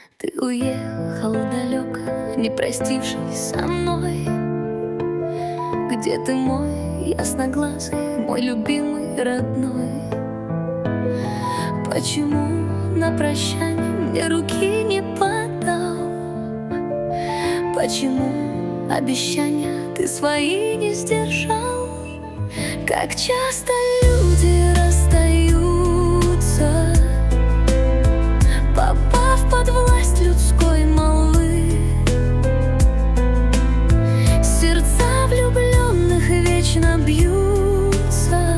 Ты уехал далеко, не простившись со мной. Где ты, мой ясноглазый, мой любимый родной? Почему на прощание мне руки не подал? Почему обещания ты свои не сдержал? Как часто люди расстаются, попав под власть людской молвы. Сердца влюбленных вечно бьются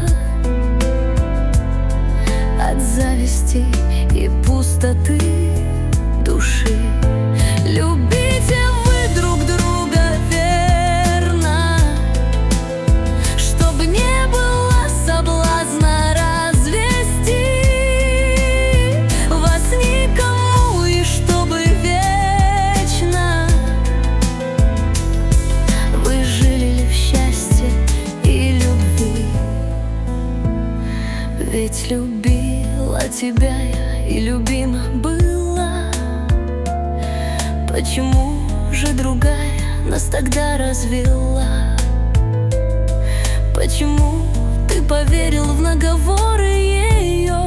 от зависти и пустоты души. Любите вы друг друга верно, чтобы не было соблазна развести вас никому, и чтобы вечно вы жили в счастье и любви. Ведь любила тебя я и любима была. Почему же другая нас тогда развела? Почему ты поверил в наговоры ее?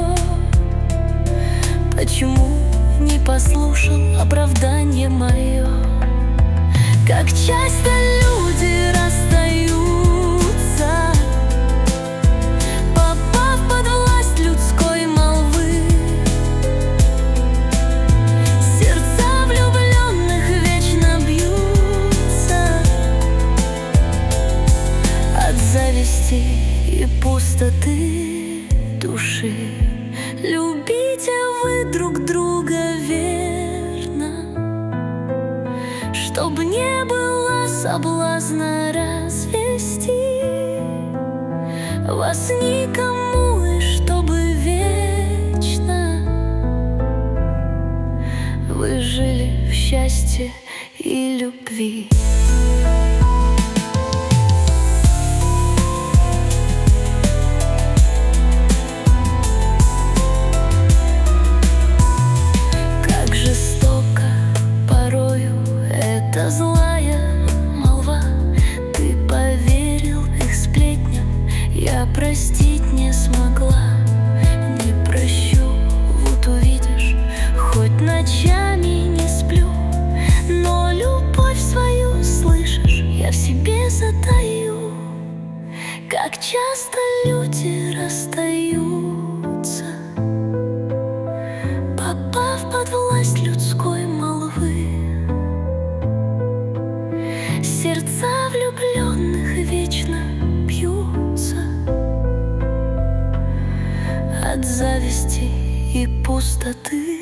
Почему не послушал оправдание мое? Как часто люди расстаются, попав под власть людской молвы. Сердца влюбленных вечно бьются от зависти и пустоты души. Любите вы друг друга верно, чтобы не было соблазна развести вас никому, и чтобы вечно вы жили в счастье и любви. Как жестоко порою эта злая молва, ты поверил их сплетням, я простить не смогла. Не прощу, вот увидишь, хоть ночами не сплю, но любовь свою, слышишь, я в себе затаю. Как часто люди расстаются, попав под власть людской молвы. Сердца влюбленных вечно бьются от зависти и пустоты.